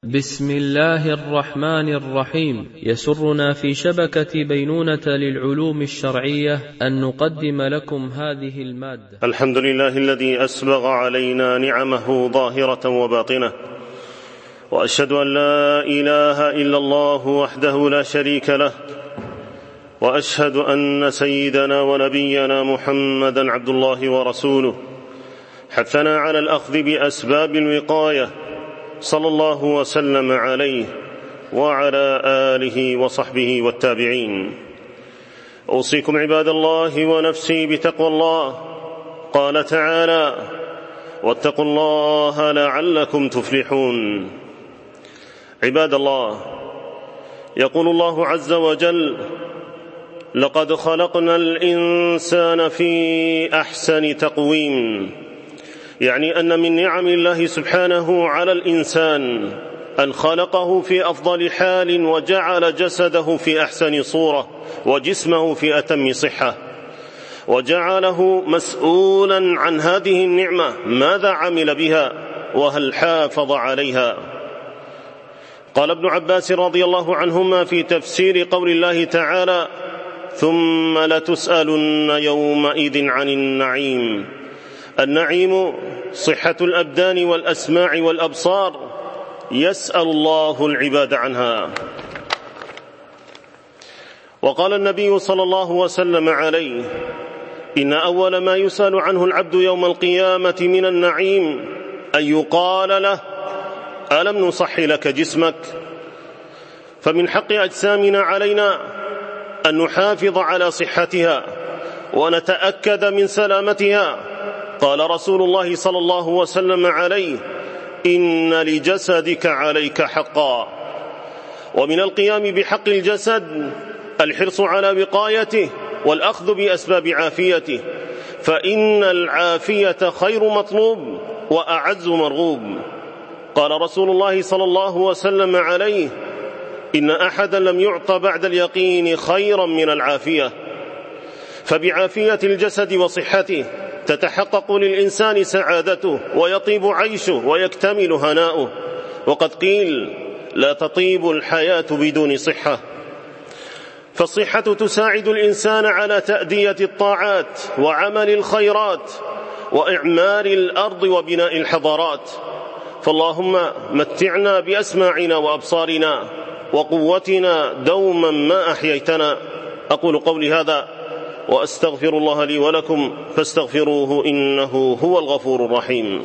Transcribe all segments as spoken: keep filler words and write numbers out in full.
بسم الله الرحمن الرحيم. يسرنا في شبكة بينونة للعلوم الشرعية أن نقدم لكم هذه المادة. الحمد لله الذي أسبغ علينا نعمه ظاهرة وباطنة، وأشهد أن لا إله إلا الله وحده لا شريك له، وأشهد أن سيدنا ونبينا محمدا عبد الله ورسوله، حثنا على الأخذ بأسباب الوقاية صلى الله وسلم عليه وعلى آله وصحبه والتابعين. أوصيكم عباد الله ونفسي بتقوى الله. قال تعالى: واتقوا الله لعلكم تفلحون. عباد الله، يقول الله عز وجل: لقد خلقنا الإنسان في أحسن تقويم، يعني أن من نعم الله سبحانه على الإنسان أن خلقه في أفضل حال، وجعل جسده في أحسن صورة، وجسمه في أتم صحة، وجعله مسؤولا عن هذه النعمة، ماذا عمل بها وهل حافظ عليها. قال ابن عباس رضي الله عنهما في تفسير قول الله تعالى: ثم لتسألن يومئذ عن النعيم. النعيم صحة الأبدان والأسماع والأبصار، يسأل الله العباد عنها. وقال النبي صلى الله وسلم عليه: إن أول ما يسأل عنه العبد يوم القيامة من النعيم أن يقال له: ألم نصح لك جسمك؟ فمن حق أجسامنا علينا أن نحافظ على صحتها ونتأكد من سلامتها. قال رسول الله صلى الله وسلم عليه: إن لجسدك عليك حقا. ومن القيام بحق الجسد الحرص على وقايته والأخذ بأسباب عافيته، فإن العافية خير مطلوب وأعز مرغوب. قال رسول الله صلى الله وسلم عليه: إن أحدا لم يعط بعد اليقين خيرا من العافية. فبعافية الجسد وصحته تتحقق للإنسان سعادته، ويطيب عيشه، ويكتمل هناؤه. وقد قيل: لا تطيب الحياة بدون صحة. فالصحة تساعد الإنسان على تأدية الطاعات وعمل الخيرات وإعمار الأرض وبناء الحضارات. فاللهم متعنا بأسماعنا وأبصارنا وقوتنا دوما ما أحييتنا. أقول قولي هذا وأستغفر الله لي ولكم، فاستغفروه إنه هو الغفور الرحيم.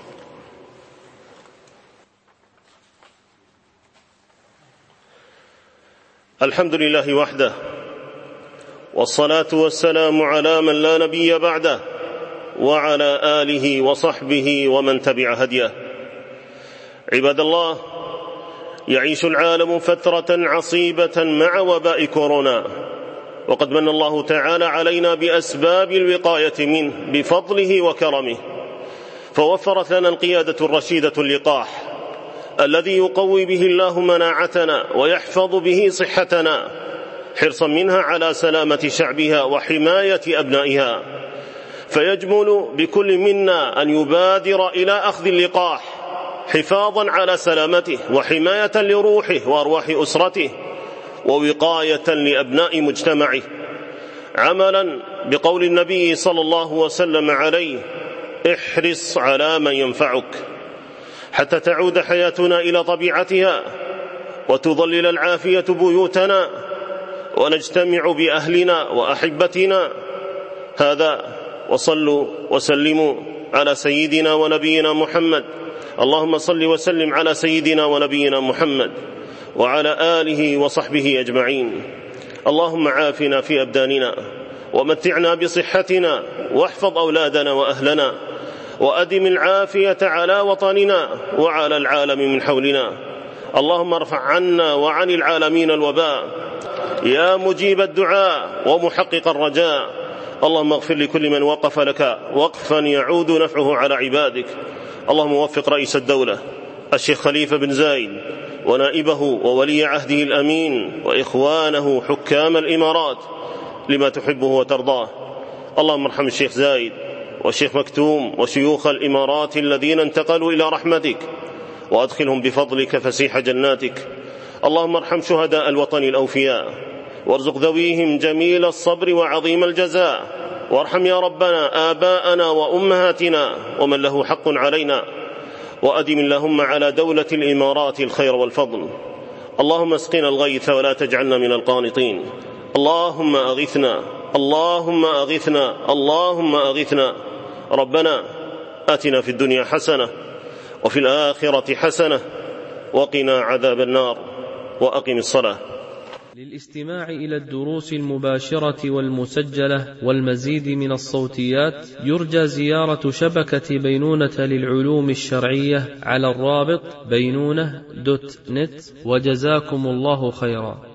الحمد لله وحده، والصلاة والسلام على من لا نبي بعده، وعلى آله وصحبه ومن تبع هديه. عباد الله، يعيش العالم فترة عصيبة مع وباء كورونا، وقد من الله تعالى علينا بأسباب الوقاية منه بفضله وكرمه، فوفرت لنا القيادة الرشيدة اللقاح الذي يقوي به الله مناعتنا ويحفظ به صحتنا، حرصا منها على سلامة شعبها وحماية أبنائها. فيجمل بكل منا أن يبادر إلى أخذ اللقاح حفاظا على سلامته وحماية لروحه وأرواح أسرته ووقاية لأبناء مجتمعه، عملا بقول النبي صلى الله وسلم عليه: احرص على من ينفعك، حتى تعود حياتنا إلى طبيعتها، وتظلل العافية بيوتنا، ونجتمع بأهلنا وأحبتنا. هذا، وصلوا وسلموا على سيدنا ونبينا محمد. اللهم صل وسلم على سيدنا ونبينا محمد وعلى آله وصحبه أجمعين. اللهم عافنا في أبداننا، ومتعنا بصحتنا، واحفظ أولادنا وأهلنا، وأدم العافية على وطننا وعلى العالم من حولنا. اللهم ارفع عنا وعن العالمين الوباء، يا مجيب الدعاء ومحقق الرجاء. اللهم اغفر لكل من وقف لك وقفا يعود نفعه على عبادك. اللهم وفق رئيس الدولة الشيخ خليفة بن زايد، ونائبه وولي عهده الأمين، وإخوانه حكام الإمارات لما تحبه وترضاه. اللهم ارحم الشيخ زايد والشيخ مكتوم وشيوخ الإمارات الذين انتقلوا إلى رحمتك. وأدخلهم بفضلك فسيح جناتك. اللهم ارحم شهداء الوطن الأوفياء، وارزق ذويهم جميل الصبر وعظيم الجزاء، وارحم يا ربنا آباءنا وأمهاتنا ومن له حق علينا، وأدم اللهم على دولة الإمارات الخير والفضل. اللهم اسقنا الغيث ولا تجعلنا من القانطين. اللهم أغثنا، اللهم أغثنا، اللهم أغثنا. ربنا آتنا في الدنيا حسنة وفي الآخرة حسنة وقنا عذاب النار. وأقم الصلاة. للاستماع إلى الدروس المباشرة والمسجلة والمزيد من الصوتيات يرجى زيارة شبكة بينونة للعلوم الشرعية على الرابط بينونة دوت نت. وجزاكم الله خيرا.